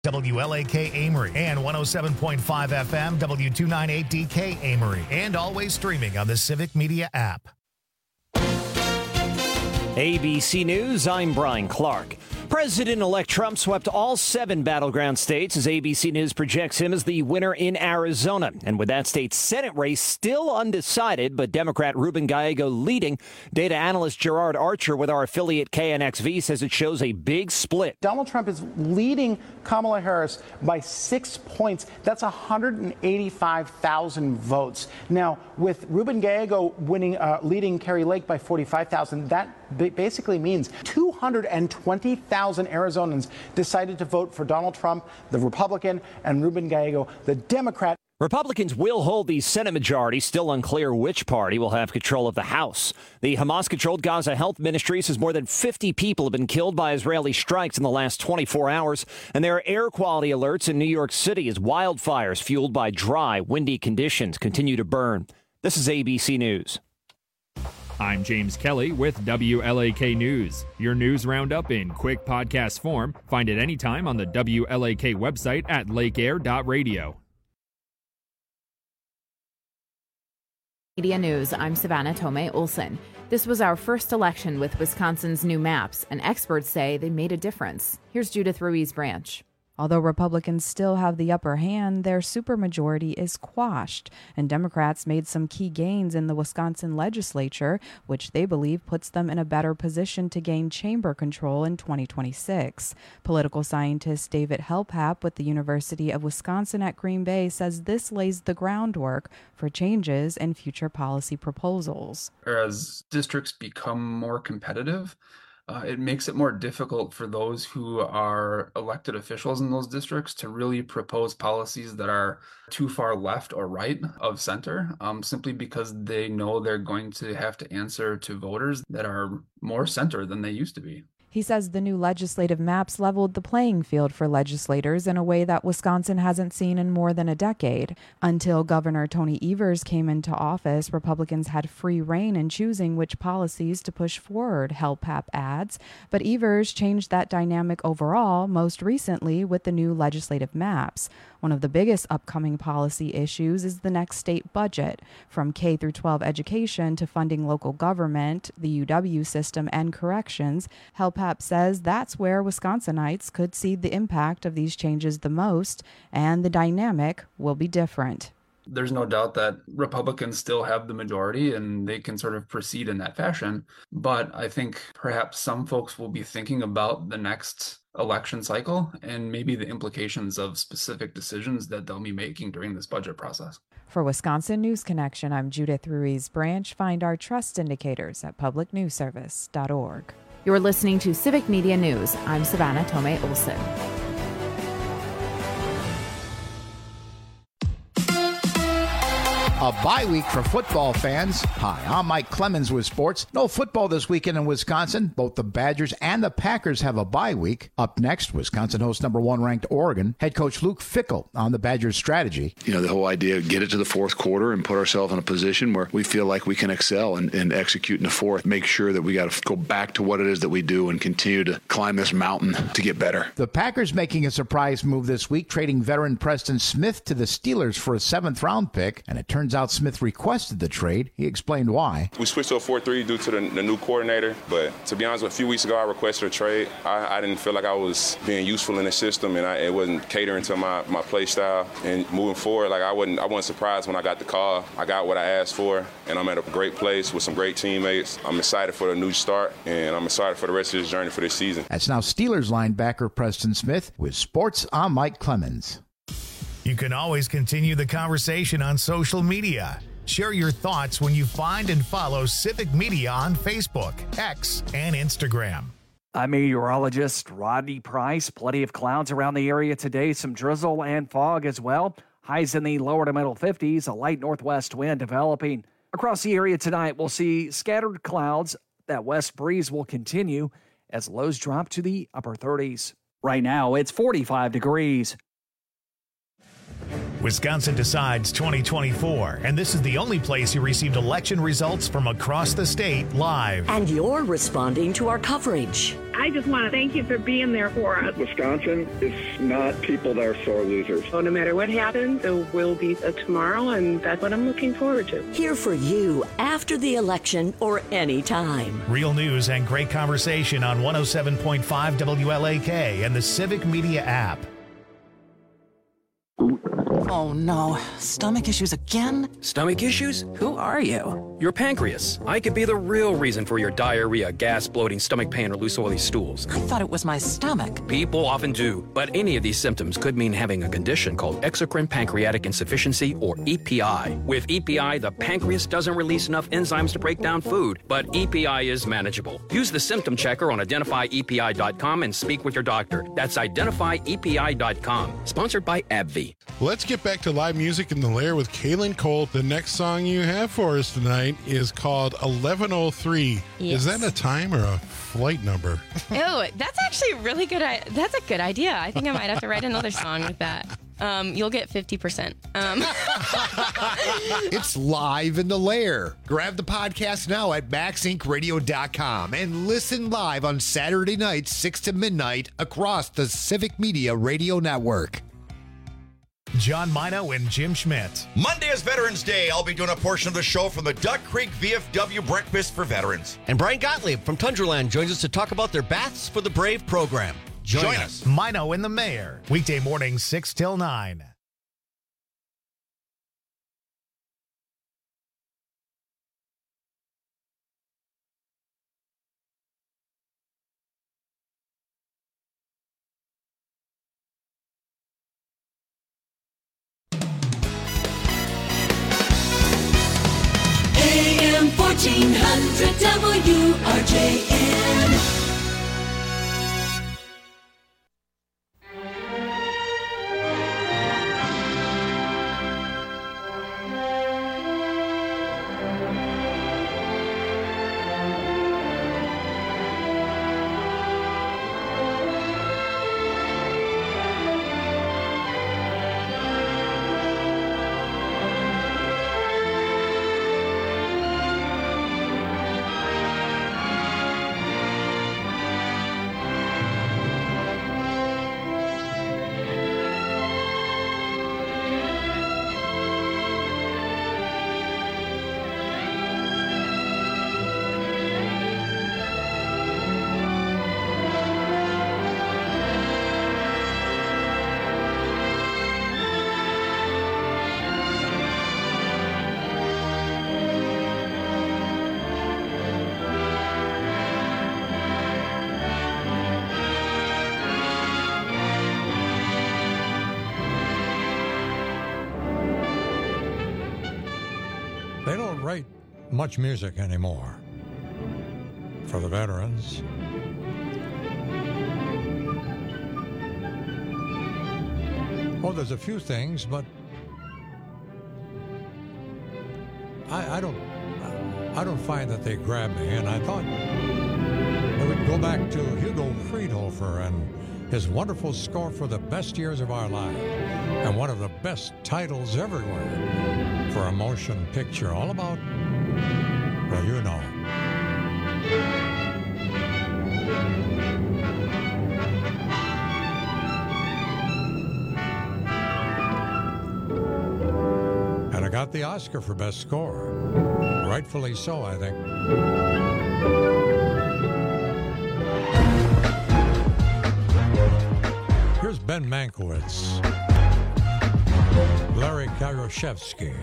WLAK Amory and 107.5 FM W298DK Amory, and always streaming on the Civic Media app. ABC News, I'm Brian Clark. President-elect Trump swept all 7 battleground states as ABC News projects him as the winner in Arizona. And with that state's Senate race still undecided, but Democrat Ruben Gallego leading, data analyst Gerard Archer with our affiliate KNXV says it shows a big split. Donald Trump is leading Kamala Harris by 6 points. That's 185,000 votes. Now, with Ruben Gallego leading Kari Lake by 45,000, that basically means 220,000 Arizonans decided to vote for Donald Trump, the Republican, and Ruben Gallego, the Democrat. Republicans will hold the Senate majority. Still unclear which party will have control of the House. The Hamas-controlled Gaza Health Ministry says more than 50 people have been killed by Israeli strikes in the last 24 hours. And there are air quality alerts in New York City as wildfires fueled by dry, windy conditions continue to burn. This is ABC News. I'm James Kelly with WLAK News. Your news roundup in quick podcast form. Find it anytime on the WLAK website at lakeair.radio. Media News, I'm Savannah Tomei Olson. This was our first election with Wisconsin's new maps, and experts say they made a difference. Here's Judith Ruiz Branch. Although Republicans still have the upper hand, their supermajority is quashed, and Democrats made some key gains in the Wisconsin legislature, which they believe puts them in a better position to gain chamber control in 2026. Political scientist David Helpap with the University of Wisconsin at Green Bay says this lays the groundwork for changes in future policy proposals. As districts become more competitive, it makes it more difficult for those who are elected officials in those districts to really propose policies that are too far left or right of center, simply because they know they're going to have to answer to voters that are more center than they used to be. He says the new legislative maps leveled the playing field for legislators in a way that Wisconsin hasn't seen in more than a decade. Until Governor Tony Evers came into office, Republicans had free rein in choosing which policies to push forward, Helpap adds. But Evers changed that dynamic overall, most recently with the new legislative maps. One of the biggest upcoming policy issues is the next state budget. From K through 12 education to funding local government, the UW system, and corrections, Helpap says that's where Wisconsinites could see the impact of these changes the most, and the dynamic will be different. There's no doubt that Republicans still have the majority and they can sort of proceed in that fashion. But I think perhaps some folks will be thinking about the next election cycle and maybe the implications of specific decisions that they'll be making during this budget process. For Wisconsin News Connection, I'm Judith Ruiz Branch. Find our trust indicators at publicnewsservice.org. You're listening to Civic Media News. I'm Savannah Tomei Olson. A bye week for football fans. Hi, I'm Mike Clemens with sports. No football this weekend in Wisconsin. Both the Badgers and the Packers have a bye week. Up next, Wisconsin hosts number 1 ranked Oregon. Head coach Luke Fickell on the Badgers' strategy. You know, the whole idea of get it to the fourth quarter and put ourselves in a position where we feel like we can excel and execute in the fourth. Make sure that we got to go back to what it is that we do and continue to climb this mountain to get better. The Packers making a surprise move this week, trading veteran Preston Smith to the Steelers for a 7th-round pick, and it turns out Smith requested the trade. He explained why. We switched to a 4-3 due to the new coordinator, but to be honest, a few weeks ago I requested a trade. I didn't feel like I was being useful in the system, and it wasn't catering to my play style. And moving forward, like I wasn't surprised when I got the call. I got what I asked for, and I'm at a great place with some great teammates. I'm excited for the new start, and I'm excited for the rest of this journey for this season. That's now Steelers linebacker Preston Smith. With sports, I'm Mike Clemens. You can always continue the conversation on social media. Share your thoughts when you find and follow Civic Media on Facebook, X, and Instagram. I'm meteorologist Rodney Price. Plenty of clouds around the area today, some drizzle and fog as well. Highs in the lower to middle 50s, a light northwest wind developing. Across the area tonight, we'll see scattered clouds. That west breeze will continue as lows drop to the upper 30s. Right now, it's 45 degrees. Wisconsin Decides 2024, and this is the only place you received election results from across the state live. And you're responding to our coverage. I just want to thank you for being there for us. Wisconsin is not people that are sore losers. So no matter what happens, there will be a tomorrow, and that's what I'm looking forward to. Here for you after the election or any time. Real news and great conversation on 107.5 WLAK and the Civic Media app. Oh no, stomach issues again? Stomach issues? Who are you? Your pancreas. I could be the real reason for your diarrhea, gas, bloating, stomach pain, or loose oily stools. I thought it was my stomach. People often do, but any of these symptoms could mean having a condition called exocrine pancreatic insufficiency, or EPI. With EPI, the pancreas doesn't release enough enzymes to break down food, but EPI is manageable. Use the symptom checker on identifyepi.com and speak with your doctor. That's identifyepi.com. Sponsored by AbbVie. Let's get back to live music in the Lair with Kaylin Cole. The next song you have for us tonight is called 1103. Yes. Is that a time or a flight number? Oh, that's actually really good. That's a good idea. I think I might have to write another song with that. You'll get 50%. It's live in the Lair. Grab the podcast now at MaxIncRadio.com and listen live on Saturday nights, 6 to midnight, across the Civic Media Radio Network. John Mino and Jim Schmidt. Monday is Veterans Day. I'll be doing a portion of the show from the Duck Creek VFW Breakfast for Veterans. And Brian Gottlieb from Tundraland joins us to talk about their Baths for the Brave program. Join us. Mino and the Mayor. Weekday mornings 6 till 9. AM 1400 WRJN. They don't write much music anymore for the veterans. Oh, there's a few things, but I don't find that they grab me. And I thought I would go back to Hugo Friedhofer and his wonderful score for The Best Years of Our Lives, and one of the best titles everywhere for a motion picture, all about, well, you know. And I got the Oscar for Best Score. Rightfully so, I think. Here's Ben Mankiewicz. Larry Karoshevsky.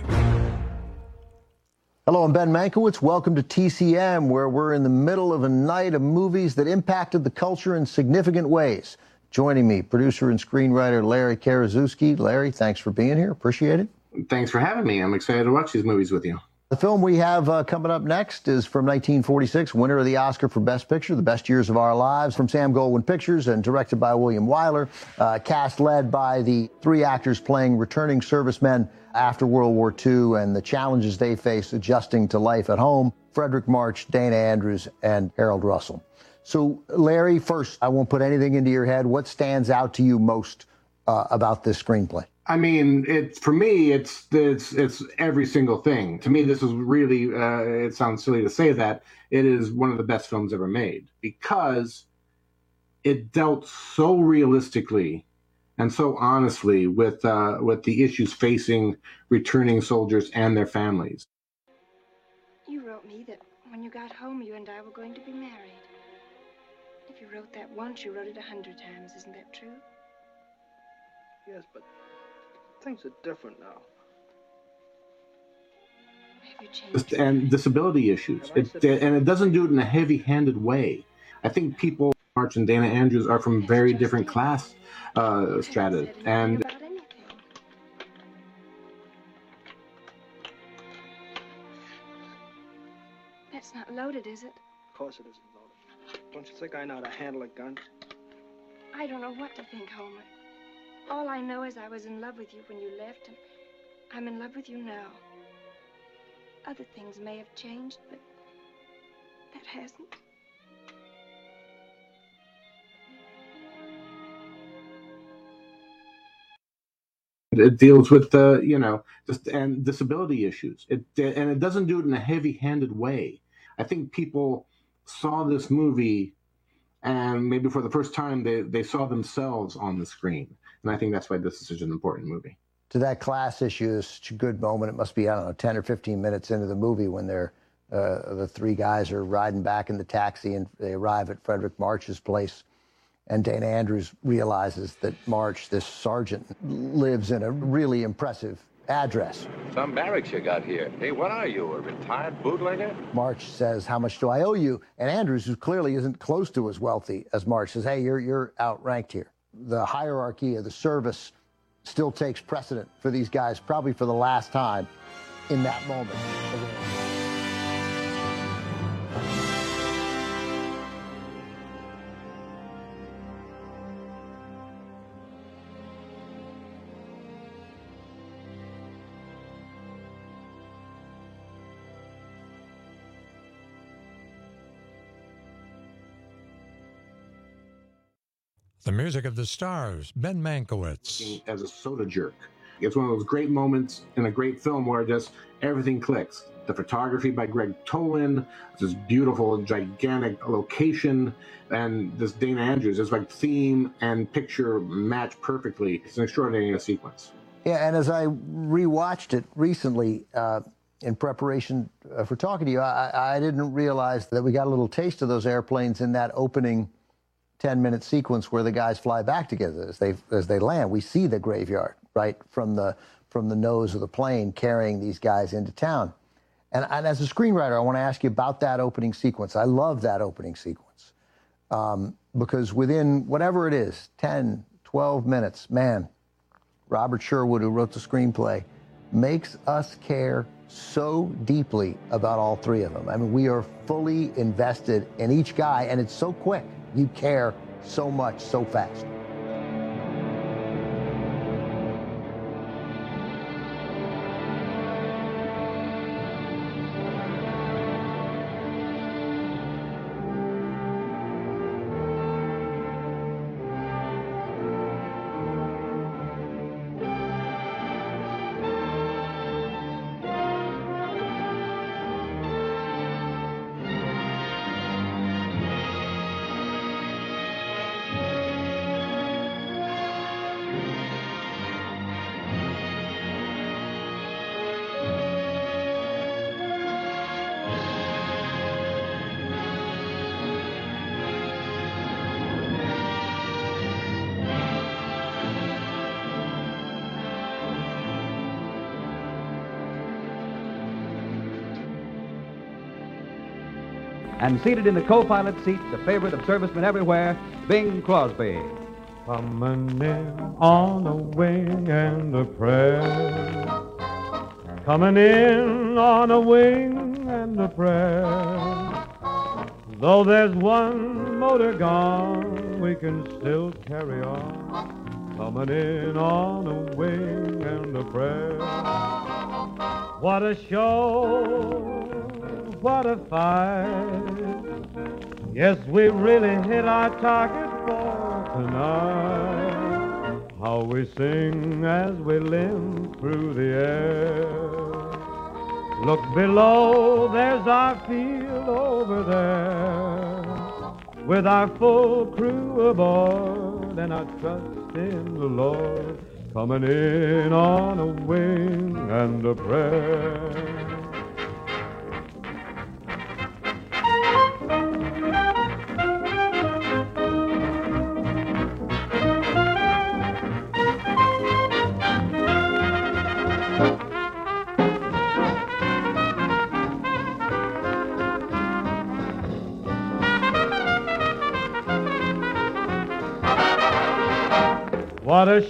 Hello, I'm Ben Mankiewicz. Welcome to TCM, where we're in the middle of a night of movies that impacted the culture in significant ways. Joining me, producer and screenwriter Larry Karaszewski. Larry, thanks for being here. Appreciate it. Thanks for having me. I'm excited to watch these movies with you. The film we have coming up next is from 1946, winner of the Oscar for Best Picture, The Best Years of Our Lives, from Sam Goldwyn Pictures and directed by William Wyler, cast led by the three actors playing returning servicemen after World War II and the challenges they face adjusting to life at home, Frederick March, Dana Andrews, and Harold Russell. So, Larry, first, I won't put anything into your head. What stands out to you most about this screenplay? I mean, for me, it's every single thing. To me, this is really, it sounds silly to say that, it is one of the best films ever made because it dealt so realistically and so honestly with the issues facing returning soldiers and their families. You wrote me that when you got home, you and I were going to be married. If you wrote that once, you wrote it 100 times. Isn't that true? Yes, but things are different now. Have you changed? And disability issues. And it doesn't do it in a heavy-handed way. I think people, March and Dana Andrews, are from very different class strata. And That's not loaded, is it? Of course it isn't loaded. Don't you think I know how to handle a gun? I don't know what to think, Homer. All I know is I was in love with you when you left, and I'm in love with you now. Other things may have changed, but that hasn't. it deals with and disability issues. And it doesn't do it in a heavy-handed way. I think people saw this movie, and maybe for the first time they saw themselves on the screen, and I think that's why this is such an important movie. To that class issue is such a good moment. It must be, I don't know, 10 or 15 minutes into the movie when the three guys are riding back in the taxi and they arrive at Frederick March's place. And Dana Andrews realizes that March, this sergeant, lives in a really impressive address. Some barracks you got here. Hey, what are you, a retired bootlegger? March says, "How much do I owe you?" And Andrews, who clearly isn't close to as wealthy as March, says, "Hey, you're outranked here." The hierarchy of the service still takes precedent for these guys, probably for the last time in that moment. The music of the stars, Ben Mankiewicz. As a soda jerk. It's one of those great moments in a great film where just everything clicks. The photography by Greg Toland, this beautiful, gigantic location, and this Dana Andrews. It's like theme and picture match perfectly. It's an extraordinary sequence. Yeah, and as I rewatched it recently in preparation for talking to you, I didn't realize that we got a little taste of those airplanes in that opening 10-minute sequence where the guys fly back together as they land. We see the graveyard right from the nose of the plane carrying these guys into town. And as a screenwriter, I want to ask you about that opening sequence. I love that opening sequence because within whatever it is, 10, 12 minutes, man, Robert Sherwood, who wrote the screenplay, makes us care so deeply about all three of them. I mean, we are fully invested in each guy, and it's so quick. You care so much, so fast. And seated in the co-pilot seat, the favorite of servicemen everywhere, Bing Crosby. Coming in on a wing and a prayer. Coming in on a wing and a prayer. Though there's one motor gone, we can still carry on. Coming in on a wing and a prayer. What a show! What a fight. Yes, we really hit our target for tonight. how we sing as we limp through the air. Look below, there's our field over there, with our full crew aboard and our trust in the Lord, coming in on a wing and a prayer. What a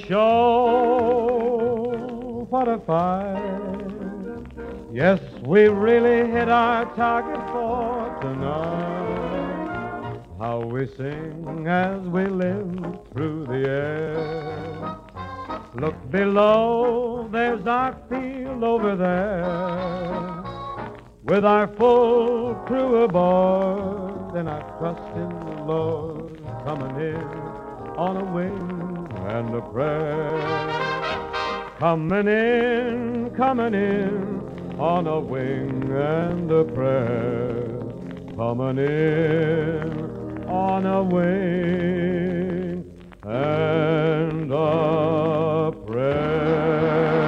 show, what a fight. Yes, we really hit our target for tonight. How we sing as we limp through the air. Look below, there's our field over there, with our full crew aboard and our trust in the Lord, coming in on a wing and a prayer. Coming in on a wing and a prayer. Coming in on a wing and a prayer.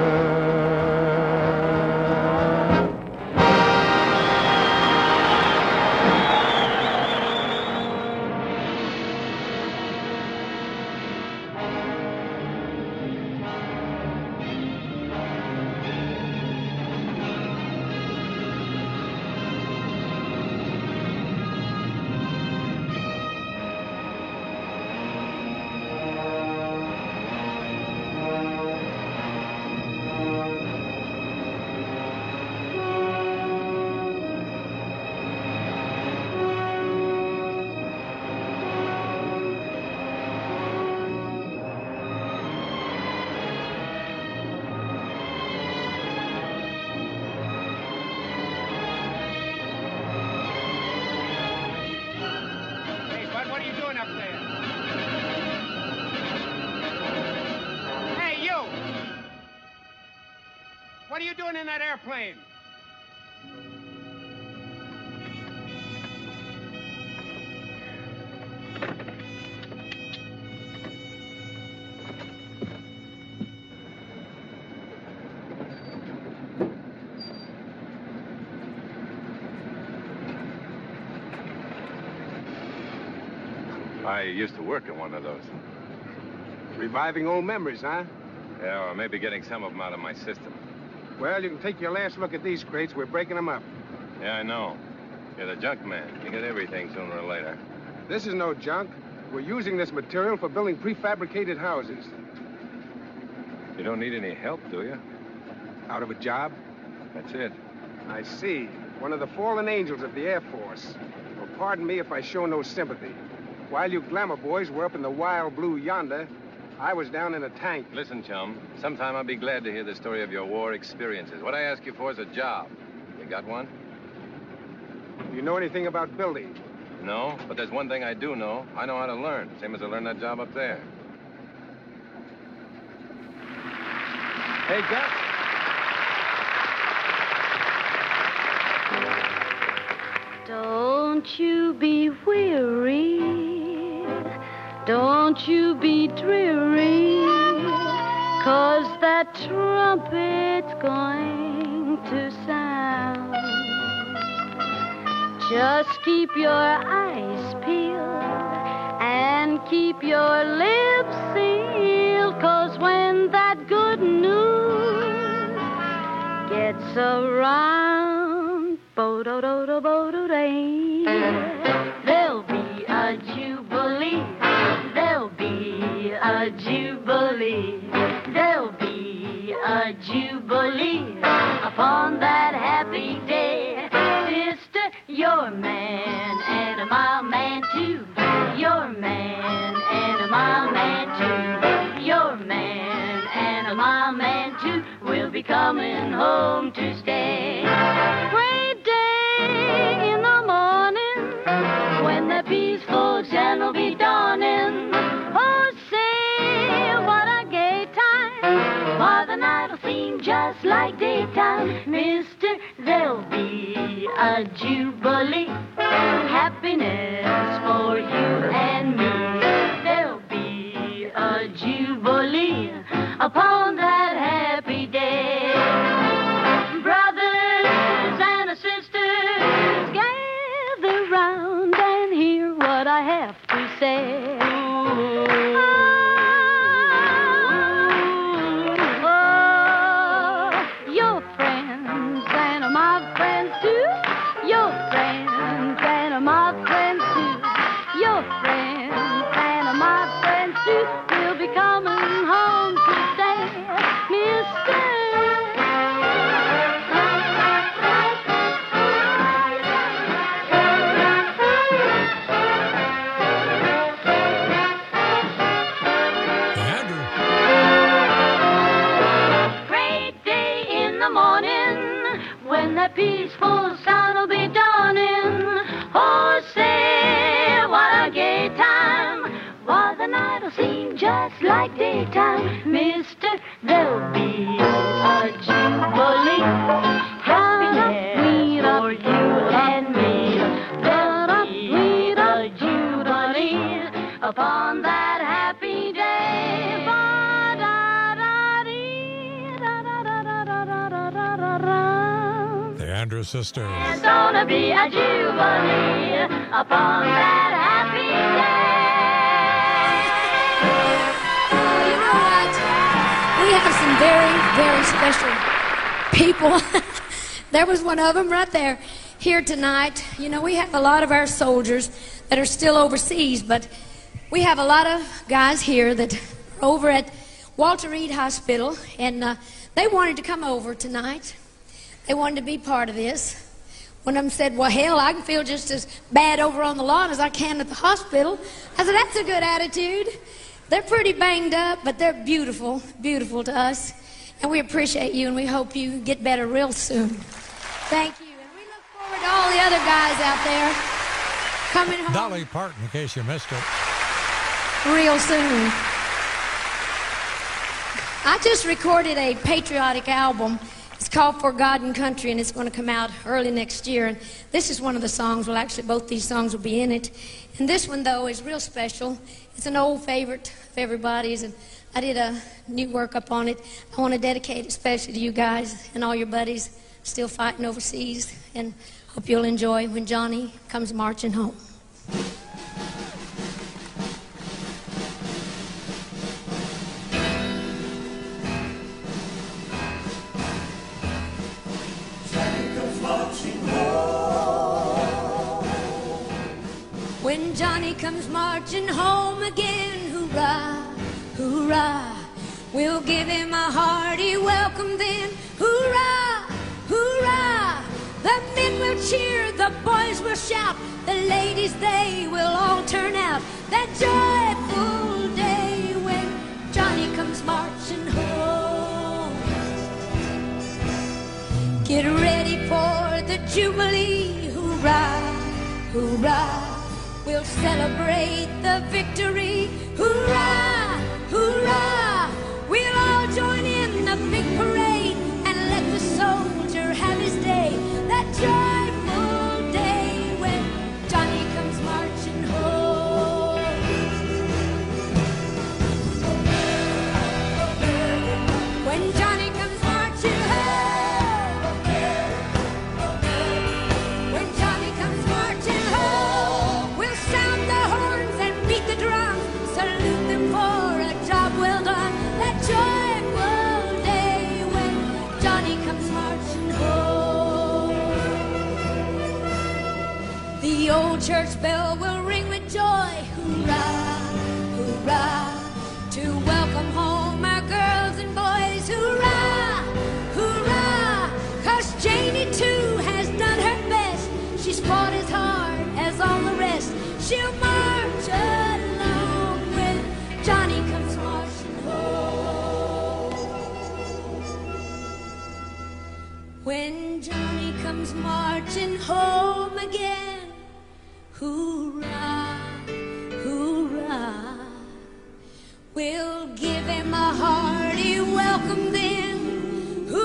What are you doing in that airplane? I used to work in one of those. Reviving old memories, huh? Yeah, or maybe getting some of them out of my system. Well, you can take your last look at these crates. We're breaking them up. Yeah, I know. You're the junk man. You get everything sooner or later. This is no junk. We're using this material for building prefabricated houses. You don't need any help, do you? Out of a job? That's it. I see. One of the fallen angels of the Air Force. Well, pardon me if I show no sympathy. While you glamour boys were up in the wild blue yonder, I was down in a tank. Listen, chum, sometime I'll be glad to hear the story of your war experiences. What I ask you for is a job. You got one? Do you know anything about building? No, but there's one thing I do know. I know how to learn, same as I learned that job up there. Hey, Gus. Don't you be weary. Don't you be dreary, 'cause that trumpet's going to sound. Just keep your eyes peeled and keep your lips sealed, 'cause when that good news gets around, bo-do-do-do-bo-do-day, there'll be a jubilee. There'll be a jubilee. There'll be a jubilee upon that happy day. Sister, you're a man and my man too. You're a man and my man too. You're a man and my man too. We'll be coming home to stay. Great day in the morning when the peaceful sun will be dawning. Oh, say what I get seem just like daytime. Mister, there'll be a jubilee. Happiness for you and me. There'll be a jubilee upon that happy day. Brothers and sisters, gather round and hear what I have to say. Your friends and my friends too. Your friends and my friends too. Your friends and my friends too will be coming home today, Mister. Great day in the morning when that peaceful sun will be dawning. Oh, say what a gay time, while the night will seem just like daytime. Mister, there'll be a jubilee. Happiness for you and me. There'll be a jubilee upon that happy day. The Andrews Sisters. It's gonna be a jubilee upon that happy day. You know what? We have some very, very special people. There was one of them right there here tonight. You know, we have a lot of our soldiers that are still overseas, but we have a lot of guys here that are over at Walter Reed Hospital, and they wanted to come over tonight. They wanted to be part of this. One of them said, well, hell, I can feel just as bad over on the lawn as I can at the hospital. I said, that's a good attitude. They're pretty banged up, but they're beautiful, beautiful to us. And we appreciate you, and we hope you get better real soon. Thank you. And we look forward to all the other guys out there coming home Dolly Parton, in case you missed it. real soon. I just recorded a patriotic album. It's called For God and Country, and it's going to come out early next year. And this is one of the songs. Well, actually, both these songs will be in it. And this one, though, is real special. It's an old favorite of everybody's, and I did a new workup on it. I want to dedicate it especially to you guys and all your buddies still fighting overseas, and hope you'll enjoy When Johnny Comes Marching Home. When Johnny comes marching home again, hoorah, hoorah, we'll give him a hearty welcome then, hoorah, hoorah. The men will cheer, the boys will shout, the ladies, they will all turn out. That joyful day when Johnny comes marching home. Get ready for the Jubilee, hoorah, hoorah. We'll celebrate the victory, hoorah, hoorah. We'll all join in the big parade and let the soldier have his day. That joyful day when Johnny comes marching home. When Johnny comes marching home. When Johnny comes marching home. We'll sound the horns and beat the drums, salute them for a job well done. That joyful day when Johnny comes marching home. The old church bell will ring with joy, hoorah, hoorah, to welcome home our girls and boys, hoorah, hoorah, 'cause Janie too has done her best. She's fought as hard as all the rest. She'll march along when Johnny comes marching home. When Johnny comes marching home again, hoorah, hoorah, we'll give him a hearty welcome then,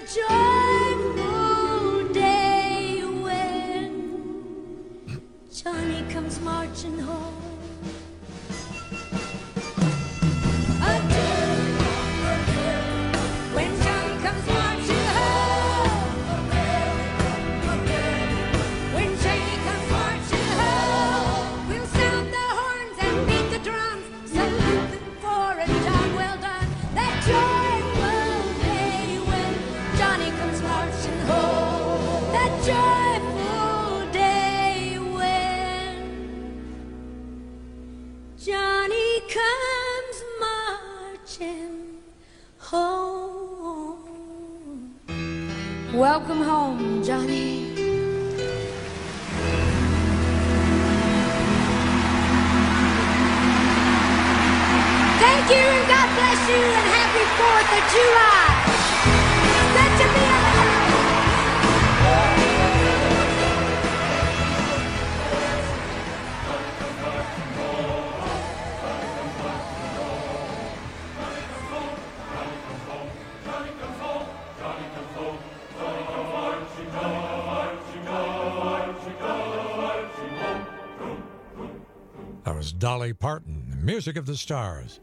joyful day when Johnny comes marching home. When Johnny comes marching home. When Johnny comes marching home. We'll sound the horns and beat the drums, salute them for a job well done. That joyful day when Johnny comes marching home. That joyful day when Johnny comes marching home. Welcome home, Johnny. Thank you and God bless you and happy 4th of July. Good to be alive. That was Dolly Parton, the Music of the Stars.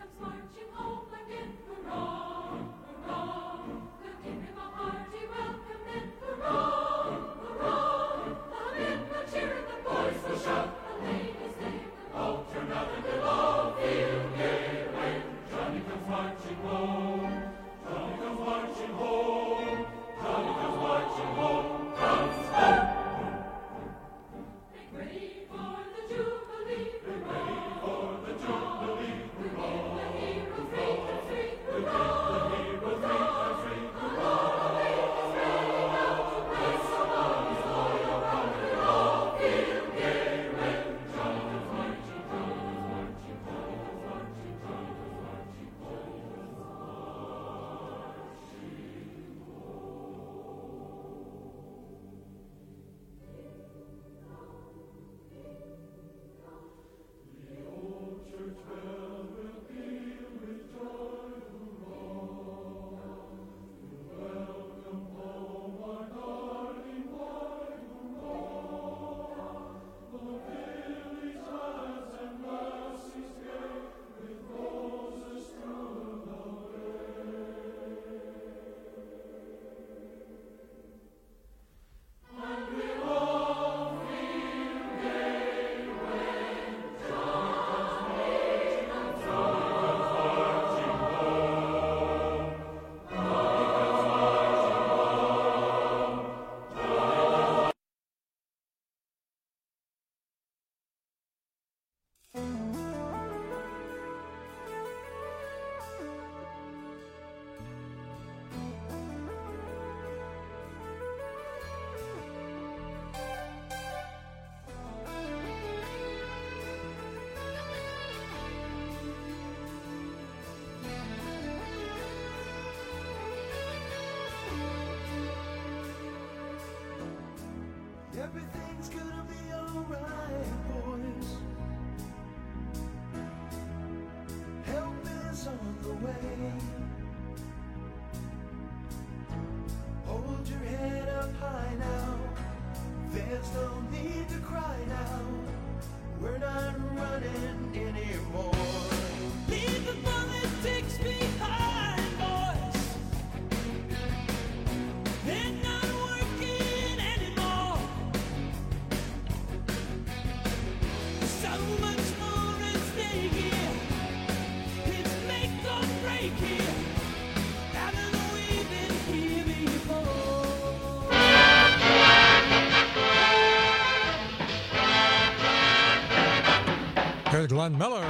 Everything's gonna be alright, boys. Help is on the way. Hold your head up high now. There's no need to cry now. We're not running anymore. Leave the politics behind, boys. They're not working anymore. So much more at stake here. It's make or break here. Haven't we been here before? Here's Glenn Miller.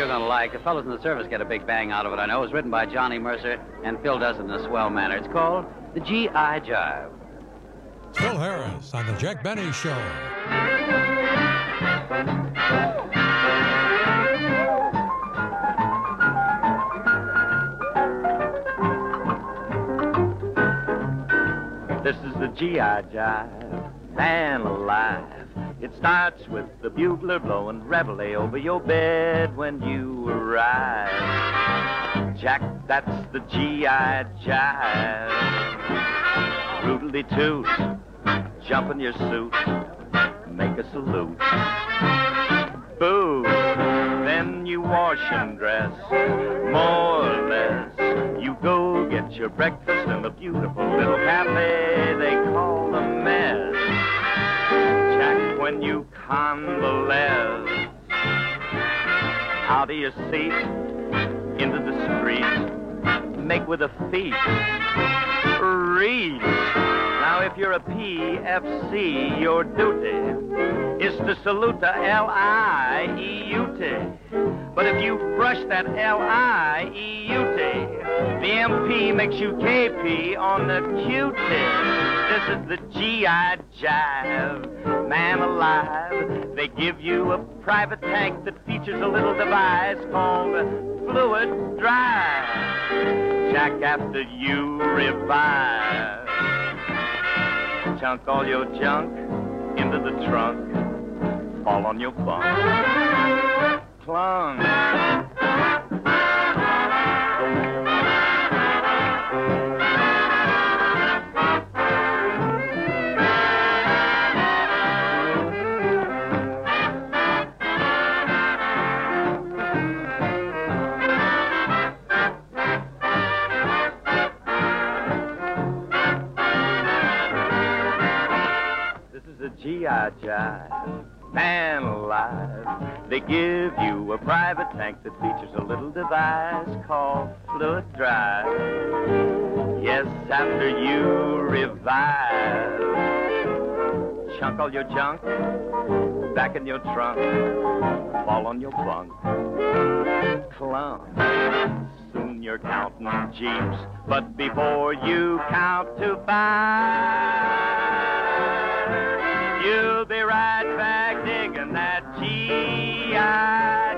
going to like. The fellows in the service get a big bang out of it, I know. It was written by Johnny Mercer, and Phil does it in a swell manner. It's called The G.I. Jive. Phil Harris on The Jack Benny Show. This is the G.I. Jive, man alive. It starts with the bugler blowing reveille over your bed when you arrive. Jack, that's the G.I. Jive. Roodly toot, jump in your suit, make a salute. Boo, then you wash and dress, more or less. You go get your breakfast in the beautiful little cafe they call the Mess. Jack, when you convalesce, out of your seat, into the street, make with a feet, reach. Now if you're a PFC, your duty is to salute the L-I-E-U-T. But if you brush that L-I-E-U-T, the MP makes you KP on the Q-tip. This is the G.I. Jive, man alive. They give you a private tank that features a little device called Fluid Drive. Jack, after you revive, chunk all your junk into the trunk, fall on your bunk, clung. G.I. Jive, man alive. They give you a private tank that features a little device called Fluid Drive. Yes, after you revive, chunk all your junk back in your trunk, fall on your bunk, clunk. Soon you're counting Jeeps, but before you count to 5, you'll be right back digging that G.I.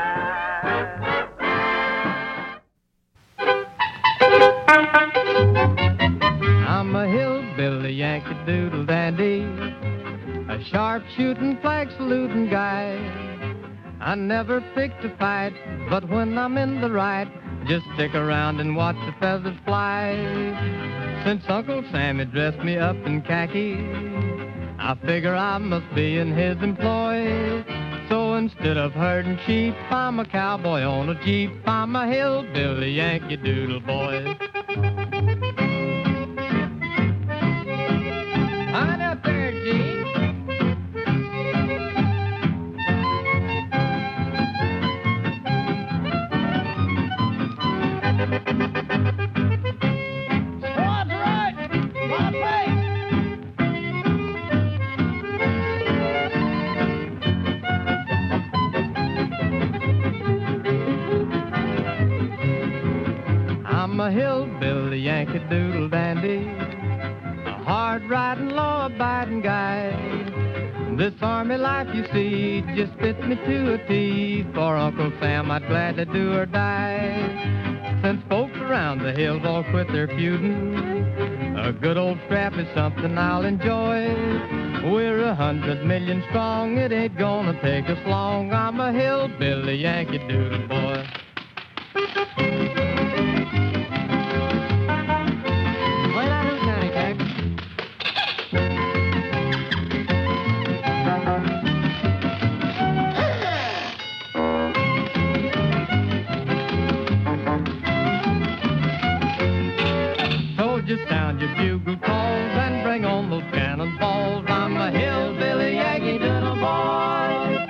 Jive. I'm a hillbilly Yankee Doodle Dandy, a sharp-shooting, flag-saluting guy. I never picked a fight, but when I'm in the right, just stick around and watch the feathers fly. Since Uncle Sammy dressed me up in khaki, I figure I must be in his employ. So instead of herding sheep, I'm a cowboy on a Jeep. I'm a hillbilly Yankee Doodle boy. On up there, Gene. Squad's right! Squad right! I'm a hillbilly Yankee Doodle Dandy, a hard-riding, law-abiding guy. This army life, you see, just fits me to a T. For Uncle Sam, I'd gladly do or die. Since folks around the hills all quit their feuding, a good old scrap is something I'll enjoy. We're 100 million strong, it ain't gonna take us long. I'm a hillbilly Yankee Doodle boy. Just sound your bugle calls and bring on those cannonballs. I'm a hillbilly Yankee Doodle boy.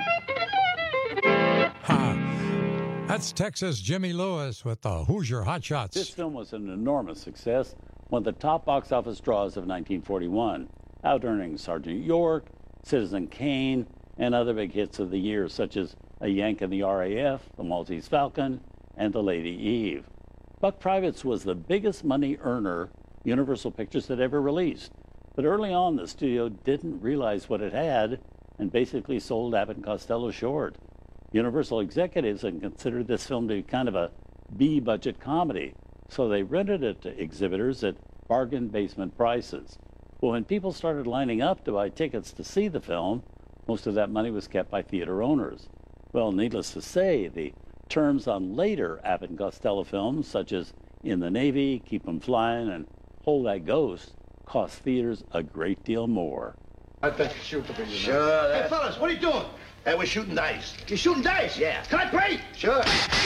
Ha! That's Texas Jimmy Lewis with the Hoosier Hot Shots. This film was an enormous success, one of the top box office draws of 1941, out-earning Sergeant York, Citizen Kane, and other big hits of the year, such as A Yank in the RAF, The Maltese Falcon, and The Lady Eve. Buck Privates was the biggest money earner Universal Pictures had ever released. But early on, the studio didn't realize what it had and basically sold Abbott and Costello short. Universal executives had considered this film to be kind of a B-budget comedy, so they rented it to exhibitors at bargain basement prices. Well, when people started lining up to buy tickets to see the film, most of that money was kept by theater owners. Well, needless to say, the terms on later Abbott and Costello films, such as In the Navy, Keep 'em Flying, and Hold That Ghost, cost theaters a great deal more. I think shoot the video. Sure. Hey, fellas, what are you doing? Hey, we're shooting dice. You're shooting dice? Yeah. Can I play? Sure.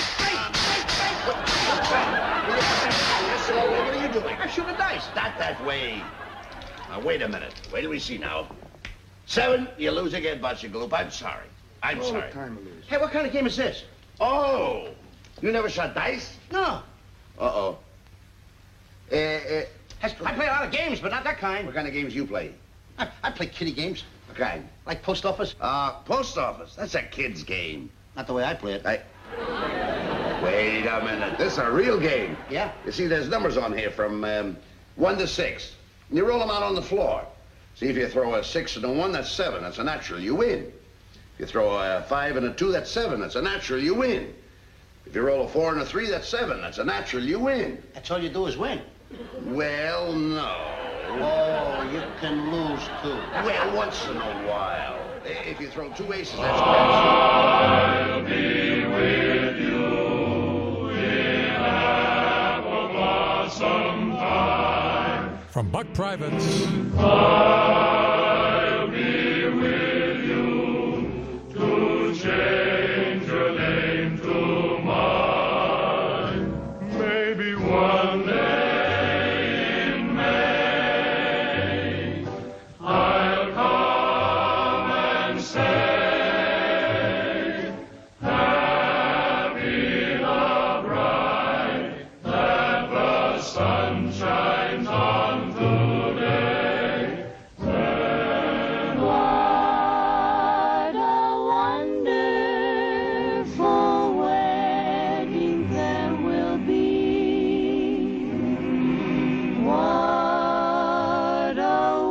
What are you doing? I'm shooting dice. Not that way. Now, wait a minute. Wait till we see now. 7, you lose again, Butchagloop. I'm sorry. I'm sorry. Hey, what kind of game is this? Oh, you never shot dice? No. Uh-oh. I play a lot of games, but not that kind. What kind of games you play? I play kiddie games. What kind? Like post office. Post office. That's a kid's game. Not the way I play it. Wait a minute. This is a real game. Yeah? You see, there's numbers on here from 1 to 6. And you roll them out on the floor. See, if you throw a 6 and a 1, that's 7. That's a natural. You win. If you throw a 5 and a 2, that's 7. That's a natural. You win. If you roll a 4 and a 3, that's 7. That's a natural. You win. That's all you do is win. Well, no. Oh, you can lose, too. Well, once in a while. If you throw 2 aces, that's I'll be with you in apple blossom time. From Buck Privates. I'll be with you to change your name to mine. Maybe one day in May I'll come and say, happy the bride that the sun shines on today. Then What a wonderful wedding there will be. What a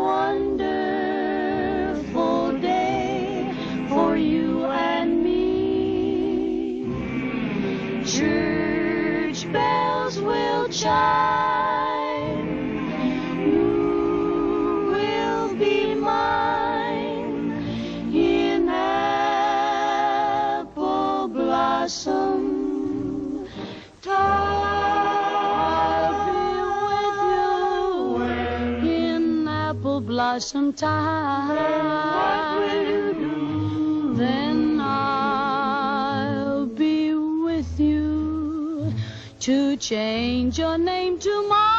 wonderful day for you and me. Church bells will chime. You will be mine in apple blossom time. I'll be with you in apple blossom time. Then I'll be with you to change your name to mine.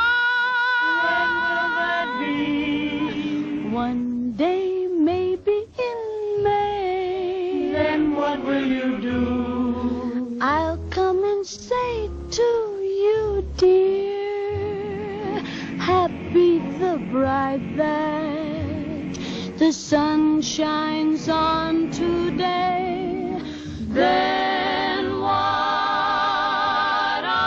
One day, maybe in May. Then what will you do? I'll come and say to you, dear, happy the bride that the sun shines on today. Then what a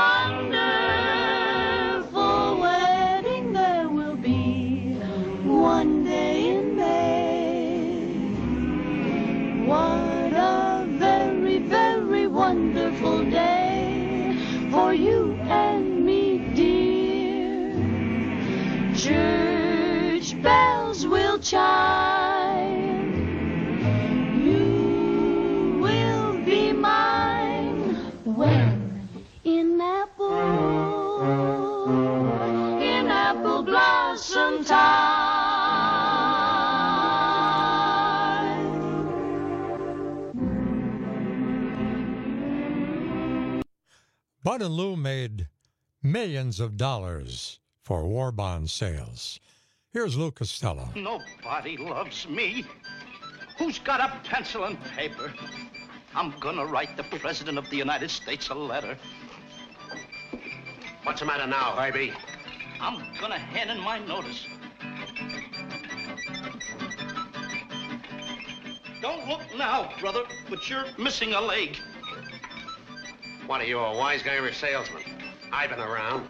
wonderful wedding there will be one day in May. What a very, very wonderful day for you and me, dear. Church bells will chime. You will be mine when in apple blossom time. Bud and Lou made millions of dollars for war bond sales. Here's Lou Costello. Nobody loves me. Who's got a pencil and paper? I'm gonna write the President of the United States a letter. What's the matter now, baby? I'm gonna hand in my notice. Don't look now, brother, but you're missing a leg. What are you, a wise guy or a salesman? I've been around.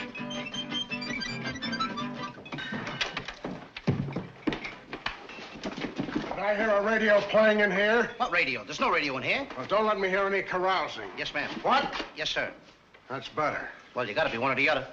Did I hear a radio playing in here? What radio? There's no radio in here. Well, don't let me hear any carousing. Yes, ma'am. What? Yes, sir. That's better. Well, you gotta be one or the other.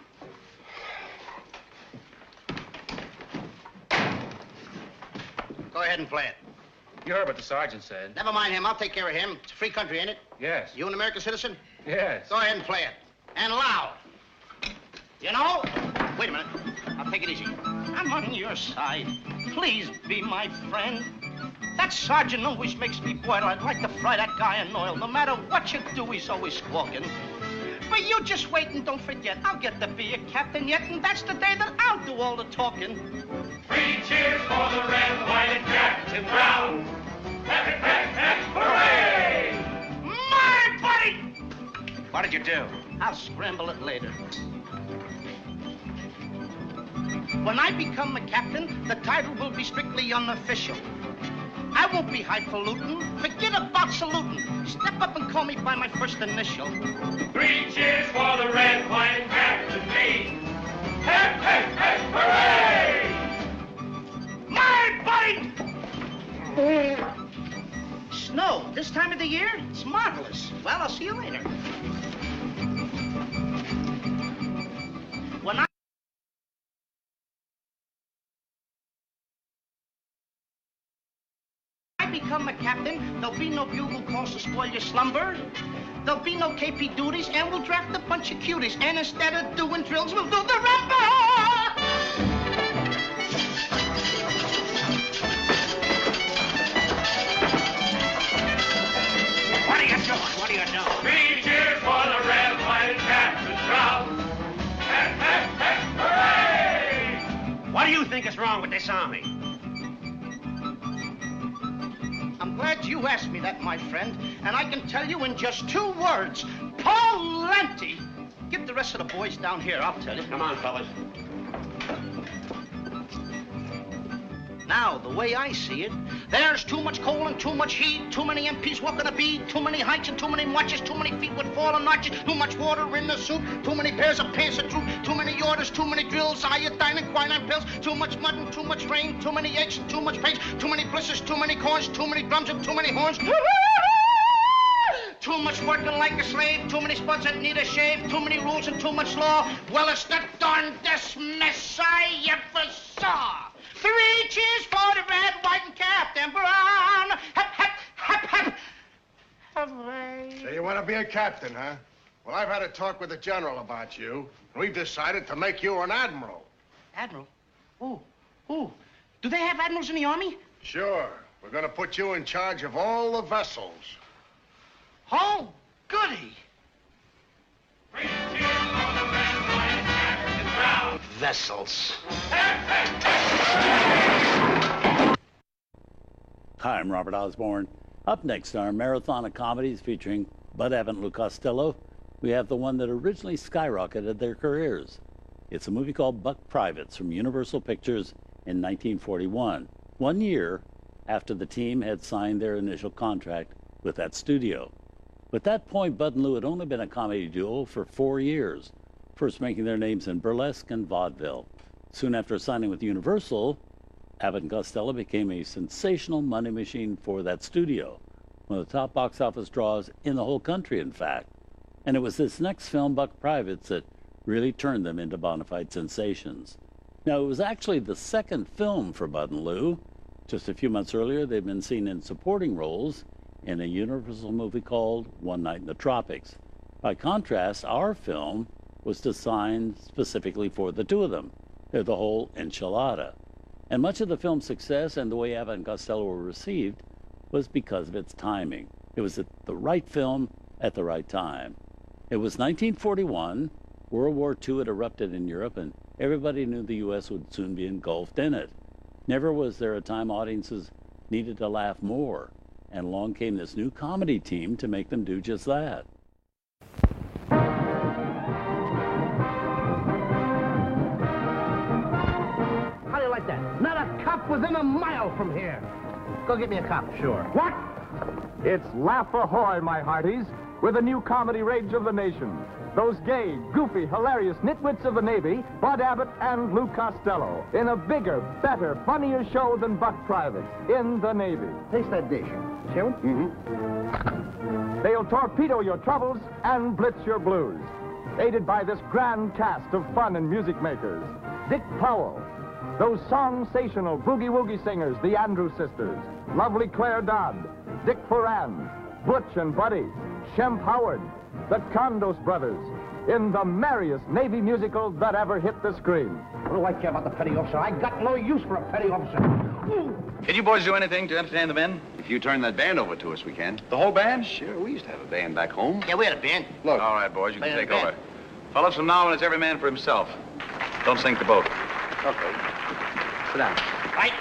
Go ahead and play it. You heard what the sergeant said. Never mind him. I'll take care of him. It's a free country, ain't it? Yes. You an American citizen? Yes. Go ahead and play it. And loud. You know? Wait a minute. I'll take it easy. I'm on your side. Please be my friend. That sergeant always makes me boil. I'd like to fry that guy in oil. No matter what you do, he's always squawking. But you just wait and don't forget. I'll get to be a captain yet, and that's the day that I'll do all the talking. 3 cheers for the red, white, and Captain Brown. Hep, hep, hep, hooray! My buddy! What did you do? I'll scramble it later. When I become a captain, the title will be strictly unofficial. I won't be highfalutin. Forget about saluting. Step up and call me by my first initial. 3 cheers for the red, white, and Captain me. Hep, hep, hep, hooray! My buddy! Snow, this time of the year? It's marvelous. Well, I'll see you later. When I become a captain, there'll be no bugle calls to spoil your slumber. There'll be no KP duties, and we'll draft a bunch of cuties. And instead of doing drills, we'll do the rumba! What are you doing? What are you doing? 3 cheers for the red, white, and Captain Brown. Hep, hep, hep, hooray! What do you think is wrong with this army? I'm glad you asked me that, my friend, and I can tell you in just 2 words. Plenty! Get the rest of the boys down here, I'll tell you. Come on, fellas. Now, the way I see it, there's too much coal and too much heat, too many MPs walking a beat, too many heights and too many marches, too many feet with fallen arches, too much water in the soup, too many pairs of pants that droop, too many orders, too many drills, iodine and quinine pills, too much mud and too much rain, too many eggs and too much paste, too many blisters, too many corns, too many drums and too many horns. Too much working like a slave, too many spots that need a shave, too many rules and too much law. Well, it's the darndest mess I ever saw. 3 cheers for the red, white, and Captain Brown. Hep, hep, hep, hep. Hooray. So you want to be a captain, huh? Well, I've had a talk with the general about you. We've decided to make you an admiral. Admiral? Who? Do they have admirals in the Army? Sure. We're going to put you in charge of all the vessels. Oh, goody. 3 cheers for the red, white, and Captain Brown. Vessels. Hi, I'm Robert Osborne. Up next are marathon of comedies featuring Bud Evans and Lou Costello. We have the one that originally skyrocketed their careers. It's a movie called Buck Privates from Universal Pictures in 1941, 1 year after the team had signed their initial contract with that studio. At that point, Bud and Lou had only been a comedy duo for 4 years, first making their names in burlesque and vaudeville. Soon after signing with Universal, Abbott and Costello became a sensational money machine for that studio, one of the top box office draws in the whole country, in fact. And it was this next film, Buck Privates, that really turned them into bona fide sensations. Now, it was actually the second film for Bud and Lou. Just a few months earlier, they'd been seen in supporting roles in a Universal movie called One Night in the Tropics. By contrast, our film was designed specifically for the two of them. They're the whole enchilada. And much of the film's success and the way Abbott and Costello were received was because of its timing. It was the right film at the right time. It was 1941. World War II had erupted in Europe, and everybody knew the U.S. would soon be engulfed in it. Never was there a time audiences needed to laugh more, and along came this new comedy team to make them do just that. How do you like that? Not a cop within a mile from here. Go get me a cup. Sure. What? It's Laugh Ahoy, my hearties, with a new comedy rage of the nation. Those gay, goofy, hilarious nitwits of the Navy, Bud Abbott and Lou Costello, in a bigger, better, funnier show than Buck Privates, in the Navy. Taste that dish. Shall we? Mm-hmm. They'll torpedo your troubles and blitz your blues. Aided by this grand cast of fun and music makers. Dick Powell, those song-sational boogie-woogie singers, the Andrews Sisters, lovely Claire Dodd, Dick Foran, Butch and Buddy, Shemp Howard, the Condos Brothers, in the merriest Navy musical that ever hit the screen. What do I care about the petty officer? I got no use for a petty officer. Can you boys do anything to entertain the men? If you turn that band over to us, we can. The whole band? Sure, we used to have a band back home. Yeah, we had a band. Look. All right, boys, you can Play take in a over. Fellas, from now on, it's every man for himself. Don't sink the boat. Okay. Sit down. Right.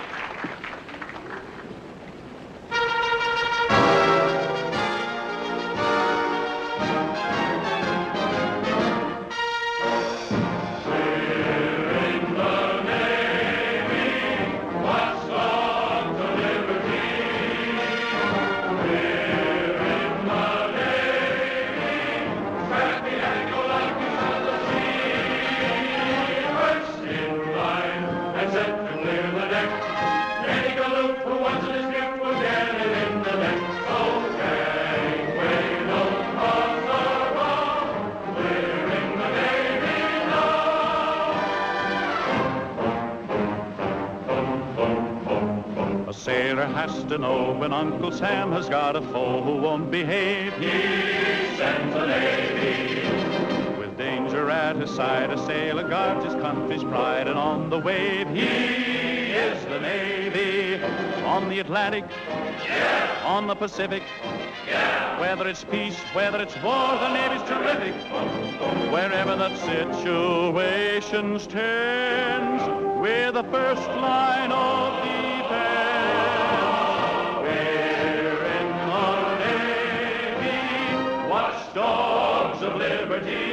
Has to know when Uncle Sam has got a foe who won't behave. He sends a Navy. With danger at his side, a sailor guards his country's pride, and on the wave he is the Navy. On the Atlantic, yeah. On the Pacific, yeah. Whether it's peace, whether it's war, the Navy's terrific. Wherever that situation stands, we're the first line of defense. Dogs of liberty,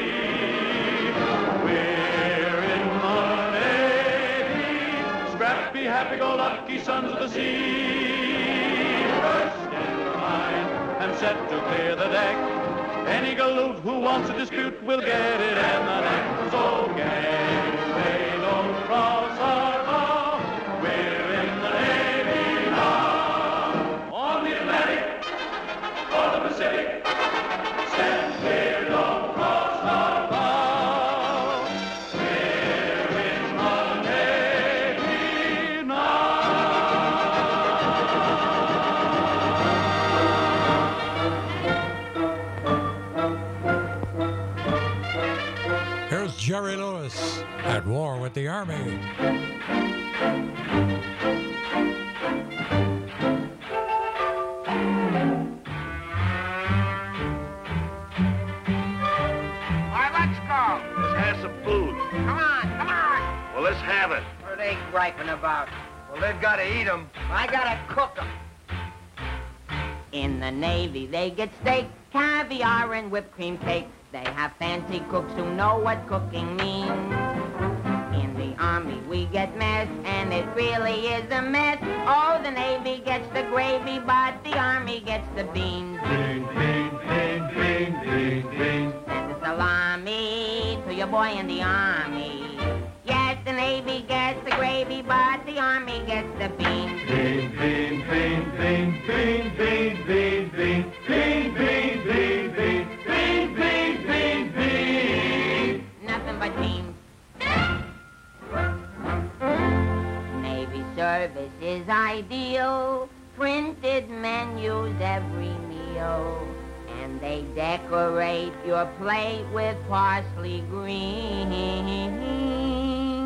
we're in the Navy, scrappy, happy-go-lucky sons of the sea. First in line and set to clear the deck. Any galoot who wants a dispute will get it, and the next so gangway don't cross our bow. We're in the Navy now, on the Atlantic or the Pacific. Stand clear, don't cross our bow. We're in the Navy now. Here's Jerry Lewis at war with the Army. Let's have it. What are they griping about? Well, they've got to eat them. I got to cook them. In the Navy, they get steak, caviar, and whipped cream cake. They have fancy cooks who know what cooking means. In the Army, we get mess, and it really is a mess. Oh, the Navy gets the gravy, but the Army gets the beans. Beans, beans, beans, beans, beans, beans. Send a salami to your boy in the Army. Yes, the Navy gets the gravy, but the Army gets the beans. Beans, beans, beans, beans, beans, beans, beans, beans, beans, beans, beans, beans, beans, beans, beans, beans. Nothing but beans. Navy service is ideal. Printed menus every meal. And they decorate your plate with parsley green.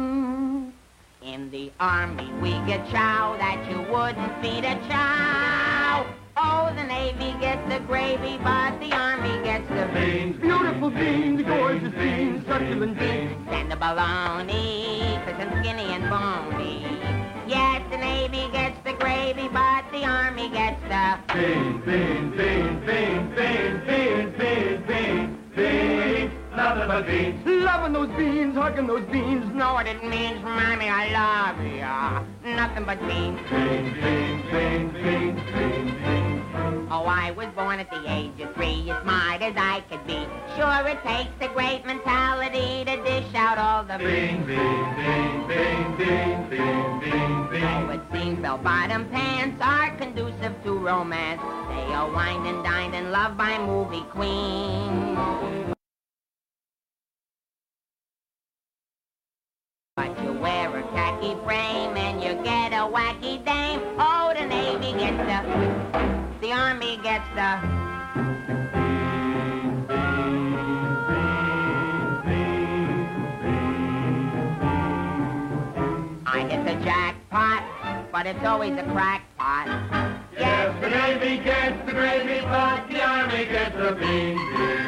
In the Army, we get chow that you wouldn't feed a chow. Oh, the Navy gets the gravy, but the Army gets the beans. Beautiful beans, gorgeous beans, succulent beans. And the bologna, crisp and skinny and bony. Yes, the Navy gets the gravy, but the Army gets the beans, beans, beans, beans, beans, beans, beans, beans, beans. nothing but beans. Loving those beans, hugging those beans. Know what it means, Mommy, I love ya. Nothing but beans. Beans, beans, beans, beans, beans, beans. Oh, I was born at the age of 3, as smart as I could be. Sure, it takes a great mentality to dish out all the beans. Beans, beans, beans, beans, beans, beans, beans. Oh, it seems bell-bottom pants are conducive to romance. They are wined and dined and loved by movie queens. But you wear a khaki frame and you get a wacky dame. Oh, the Navy gets the Army gets the... I hit the jackpot, but it's always a crackpot. Yes, the Navy gets the gravy, but the Army gets the beans.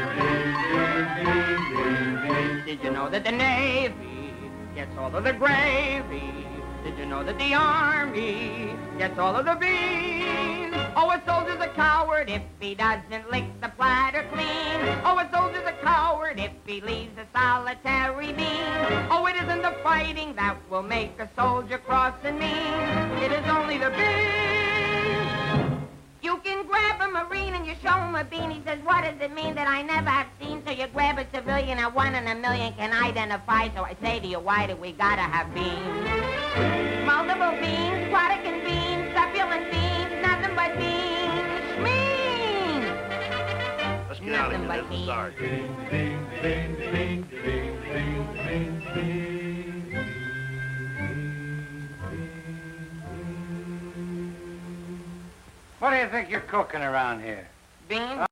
Did you know that the Navy gets all of the gravy? Did you know that the Army gets all of the beans? Oh, a soldier's a coward if he doesn't lick the platter clean. Oh, a soldier's a coward if he leaves a solitary bean. Oh, it isn't the fighting that will make a soldier cross and mean. It is only the beans. You can grab a Marine and you show him a bean. He says, what does it mean that I never have seen? So you grab a civilian and 1 in a million can identify. So I say to you, why do we gotta have beans? Multiple beans, Quadecan beans, succulent beans, nothing but beans. Schmean! Let's get out of here. This is ours. Beans, beans, beans, beans, beans, beans, beans, beans. What do you think you're cooking around here? Beans?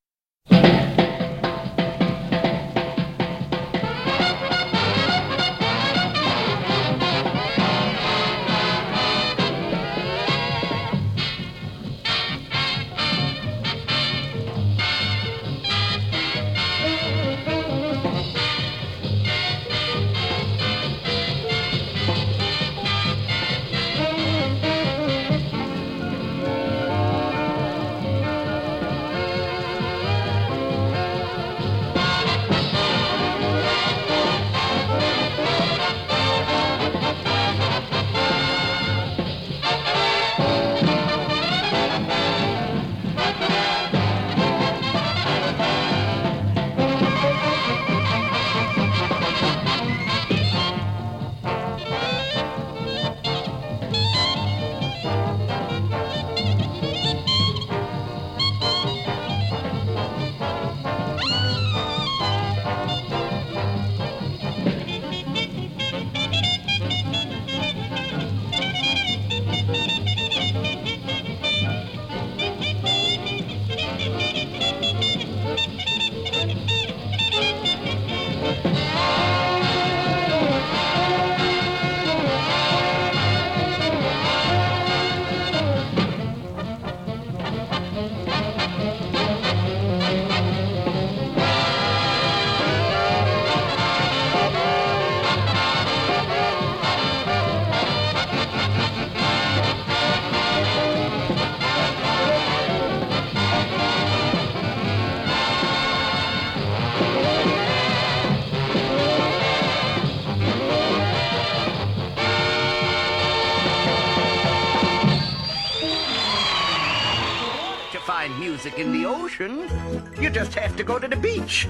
Music in the ocean, you just have to go to the beach.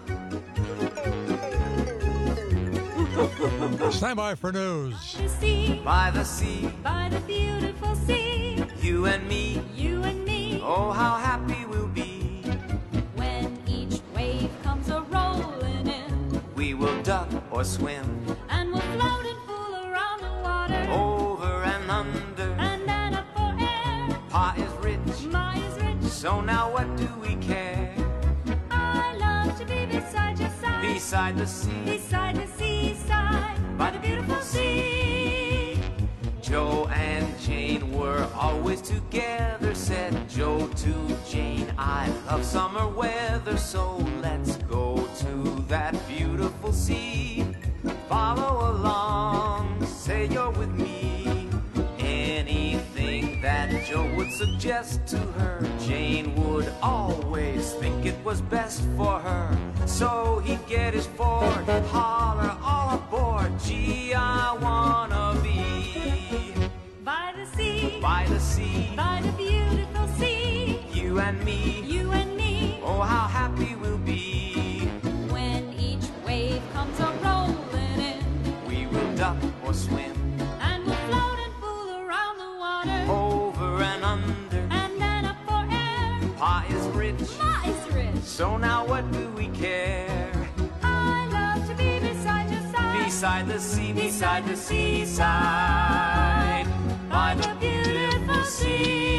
Stand by for news. By the sea, by the beautiful sea, You and me, oh how happy we'll be. When each wave comes a-rolling in, We will duck or swim, and we'll float and fool around the water, over and under, and then up for air. Pa is rich, Ma is rich, so now what do we care? I love to be beside your side, Beside the sea, beside the seaside, by the beautiful sea. Joe and Jane were always together, said Joe to Jane, I love summer weather, so let's go to that beautiful sea. Follow along, say you're with me. Anything that Joe would suggest to her, Jane would always think it was best for her. So he'd get his Ford, holler all aboard. Gee, I wanna be By the sea, by the sea, by the beautiful sea. you and me, You and me, oh how happy we'll be. when each wave comes a-rolling in, We will duck or swim, and we'll float and fool around the water, over and under. and then up for air. Pa is rich, Ma is rich. so now what do we care? I love to be beside your side, Beside the sea, beside the seaside, by the beautiful sea.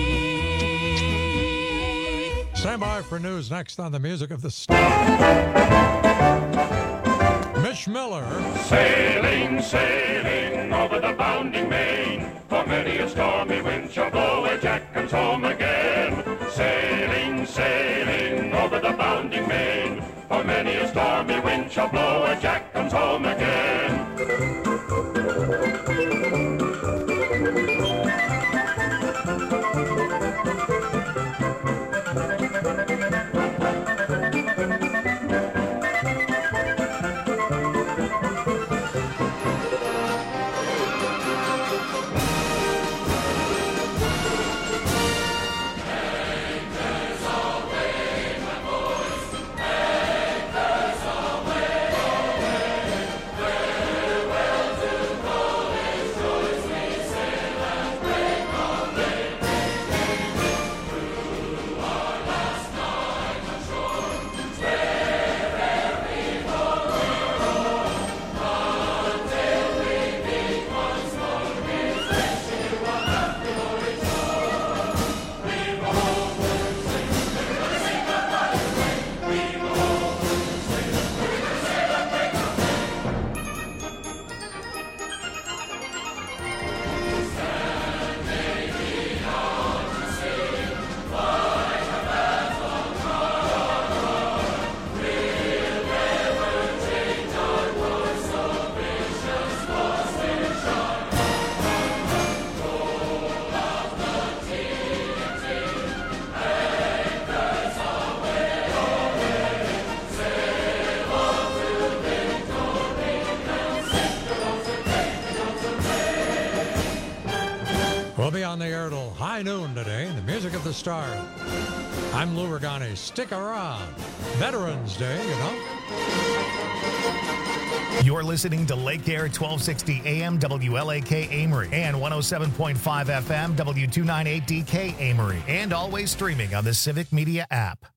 Stand by for news next on the Music of the Star. Mitch Miller. Sailing, sailing over the bounding main, for many a stormy wind shall blow where Jack comes home again. Sailing, sailing over the bounding main, for many a stormy wind shall blow where Jack comes home again. We'll be on the air till high noon today. The Music of the Star. I'm Lou Regani. Stick around. Veterans Day, you know. You're listening to Lake Air 1260 AM WLAK Amory and 107.5 FM W298DK Amory, and always streaming on the Civic Media app.